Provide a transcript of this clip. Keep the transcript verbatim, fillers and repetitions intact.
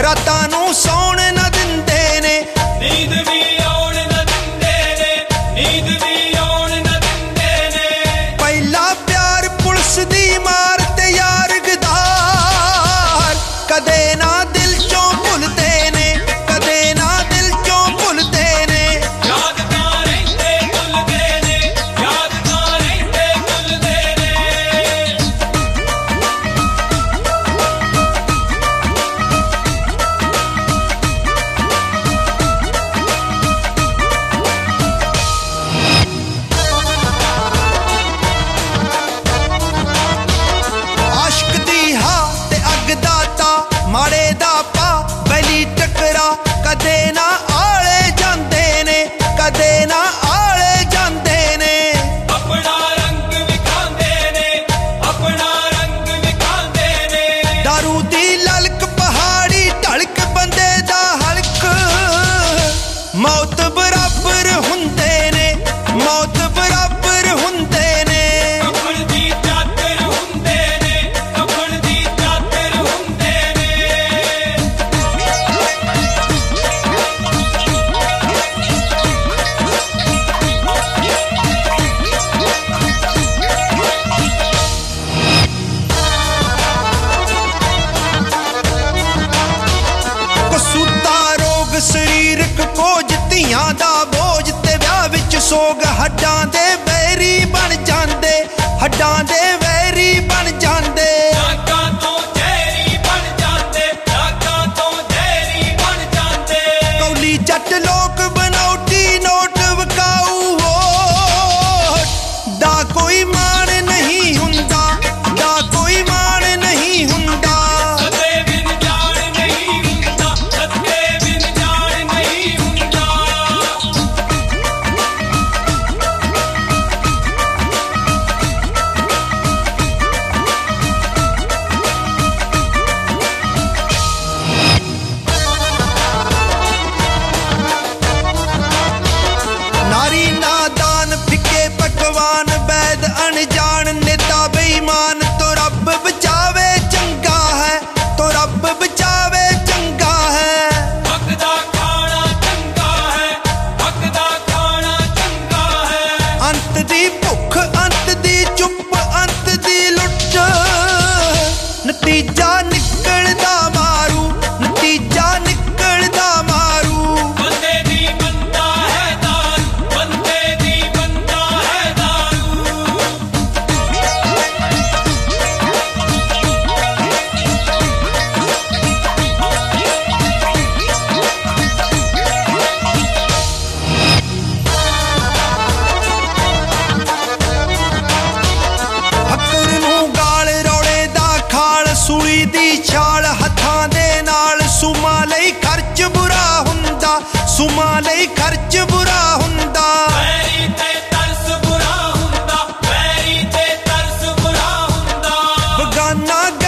रातां नूं सौण न दिंदे ने, नींद भी आउण न दिंदे ने, नींद भी आउण न दिंदे ने। पहला प्यार पुलिस दी मार ते यार गदार, कदे ना दिल चों भुलदे ने, कदे ना दिल चों भुलदे ने। याद तां रहिंदे भुलदे ने, याद तां रहिंदे भुलदे ने। आशिक दी हा ते अग दा ता, माड़े दा पा बैली टकरा, कदे ना आले जांदे ने, कदे ना आले जांदे ने। अपना रंग विखांदे ने, अपना रंग विखांदे ने। दारू दी ललक पहाड़ी ढलक बंदे दा हलक, मौत बराबर हुंदे ने, मौत बराबर हुंदे ने। कफन दी चादर हुंदे ने, कफन दी चादर हुंदे ने। कसूता रोग शरीरक कोज, धियां दा बोझ ते विआह विच सोग। हड्डां दे वैरी बन जांदे, हड्डां दे वैरी बन जांदे। नाकां तो जहरी बन जांदे, नाकां तो जहरी बन जांदे। कौली जट लोक बनौटी नोट विकाऊ वोट, दा कोई मान नहीं हुंदा, दा कोई मान नहीं हुंदा। सदे बिन जान नहीं हुंदा, सदे बिन जान नहीं हुंदा। नारी नादान फिके पकवान, वैद अनजान नेता बेईमान। तो रब बचावे चंगा है, तो रब बचावे चंगा है। हक दा खाना चंगा है, हक दा खाना चंगा है। अंत दी भुख, अंत दी चुप, अंत दी लुट, नतीजा निकलदा मारू, नतीजा निकलदा मारू। बंदे दी बंदा है दारू, बंदे दी बंदा है दारू। फकर नूं गाल रौले दा खाल, सूली दी छाल हत्थां दे नाल। सुमा लई खर्च बुरा हुंदा, सुमा लई खर्च बुरा हुंदा। वैरी ते तरस बुरा हुंदा, वैरी ते तरस बुरा हुंदा। बगाना